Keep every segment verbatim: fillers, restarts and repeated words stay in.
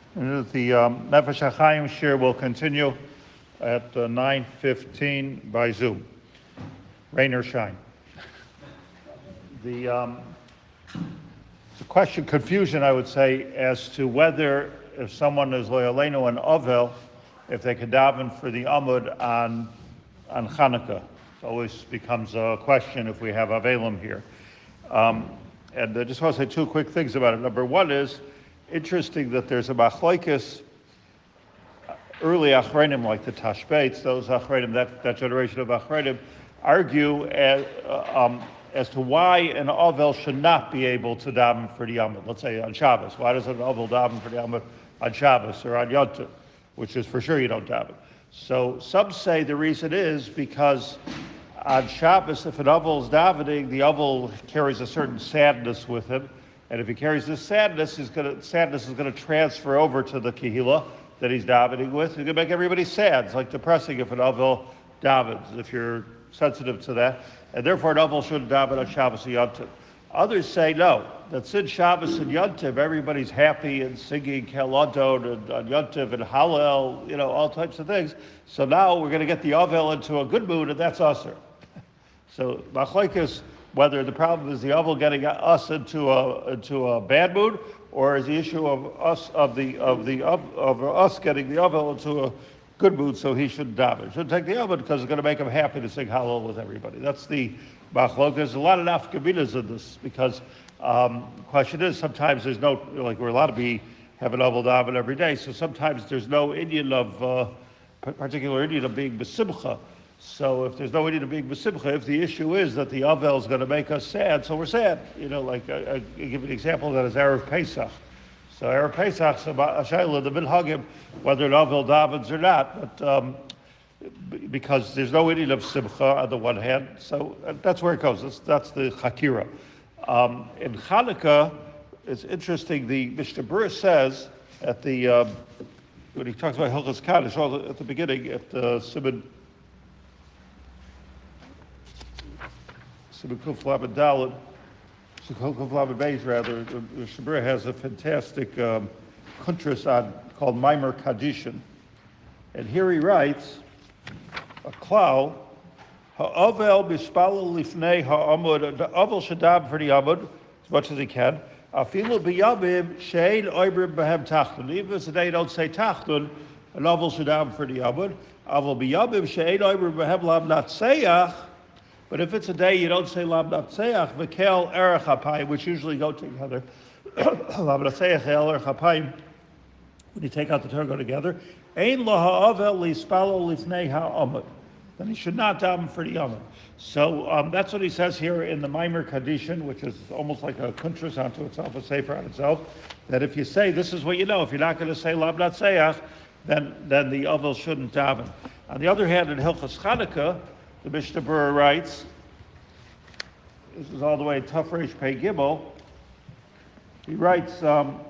And the um, Nefesh HaChaim share will continue at uh, nine fifteen by Zoom, rain or shine. The, um, the question, confusion, I would say, as to whether if someone is loyalenu and Ovel, if they could daven for the Amud on, on Hanukkah. It always becomes a question if we have Avelim here. Um, and I just want to say two quick things about it. Number one is, interesting that there's a machlokes early achreinim like the Tashbeitz, those achreinim, that, that generation of achreinim, argue as, uh, um, as to why an Ovel should not be able to daven for the Amud. Let's say on Shabbos. Why does an Ovel daven for the Amud on Shabbos or on Yom Tov, which is for sure you don't daven. So some say the reason is because on Shabbos, if an Ovel is davening, the Ovel carries a certain sadness with him. And if he carries this sadness, he's gonna, sadness is going to transfer over to the Kehillah that he's davening with. It's going to make everybody sad. It's like depressing if an Ovel davens, if you're sensitive to that. And therefore, an Ovel shouldn't daven on Shabbos and Yom Tov. Others say no, that since Shabbos and Yom Tov, everybody's happy and singing Kel Adon and on Yom Tov and Hallel, you know, all types of things. So now we're going to get the Ovel into a good mood, and that's usher. So machlokes, whether the problem is the Ovel getting us into a into a bad mood, or is the issue of us of the of the of, of us getting the Ovel into a good mood, so he shouldn't daven. Shouldn't take the Ovel because it's going to make him happy to sing Hallel with everybody. That's the machlokes. There's a lot of nafkaminas in this because um, the question is sometimes there's no, like we're allowed to be have an Ovel daven every day, so sometimes there's no Indian of uh, particular Indian of being besimcha. So if there's no way to be besimcha, if the issue is that the Ovel is going to make us sad, so we're sad. You know, like I, I give an example of that is Erev Pesach. So Erev Pesach, so Ashayla, the Minhagim, whether an Ovel davens or not, but um, because there's no Indian of simcha on the one hand, so that's where it goes. That's, that's the Chakira. Um, in Hanukkah, it's interesting. The Mishnah Berurah says at the um, when he talks about Hilchos Kaddish at the beginning at the Simon. Kuf Lamed Daled, Kuf Lamed Beis rather, the Mishnah Berurah has a fantastic um, kuntras on called Maimer Kaddishin, and here he writes a klal ha'avel bispalel lifnei ha'amud. The avel should daven for the amud as much as he can. Afilu biyamim shein oibrim behem tachdun. Even if today don't say tachdun, an avel should daven for the amud. Avel biyamim shein oibrim behem lam natseyach. But if it's a day you don't say Lam Natseach, V'kel Erech HaPayim, which usually go together, Lam Natseach, El Erech HaPayim, when you take out the Torah, go together, Ein Lo Ha'avel Lispalo Lifnei Ha'amud. Then he should not daven for the Amud. So um, that's what he says here in the Maimer Kaddishin, which is almost like a kuntras unto itself, a sefer on itself, that if you say, this is what you know, if you're not going to say Lam Natseach, then, then the Avel shouldn't daven. On the other hand, in Hilchos Chanukah, the Mishnah Berurah writes, this is all the way in Tuf Reish Pei Gimel, he writes, um,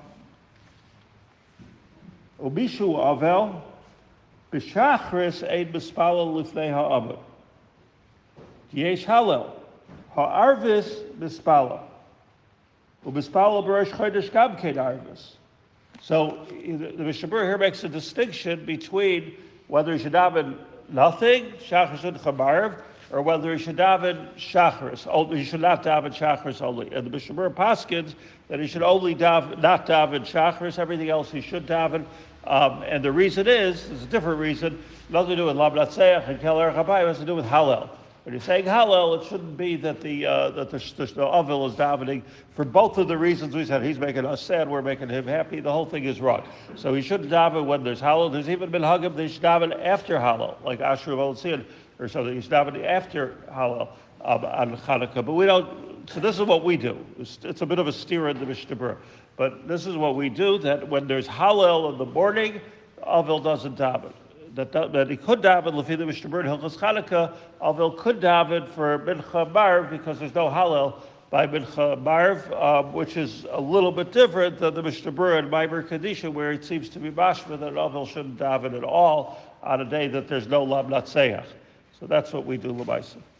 Ubishu Avel, B'shachris Eid B'spalel Lifnei Ha'amud. Yesh Hallel, Ha'arvis B'spalel. U'B'spalel B'rosh Chodesh Gam Kein Arvis. So the Mishnah Berurah here makes a distinction between whether he should daven nothing, Shachris and Chamarv, or whether he should daven Shachris. He should not daven Shachris only. And the Mishnah Berurah paskins that he should only daven, not daven Shachris, everything else he should daven. Um, and the reason is, there's a different reason, nothing to do with Lam Natseach and Kel Erech HaPayim, it has to do with Hallel. When you're saying Hallel, it shouldn't be that the uh, that the, the, the Ovel is davening for both of the reasons we said. He's making us sad, we're making him happy. The whole thing is wrong. So he shouldn't daven when there's Hallel. There's even been Hagim, they should daven after Hallel, like Asher Voltzion or something. He's davening after Hallel um, on Hanukkah. But we don't, so this is what we do. It's, it's a bit of a steer in the Mishnah Berurah. But this is what we do, that when there's Hallel in the morning, Ovel doesn't daven. That, that he could daven, Lefi the Mishnah Berurah in Hilchos Chanukah, Ovel could daven for Mincha Marv because there's no Hallel by Mincha Marv, um, which is a little bit different than the Mishnah Berurah in Maimer Kaddishin, where it seems to be mashma that Ovel shouldn't daven at all on a day that there's no Lam Natseach. So that's what we do, L'maisa.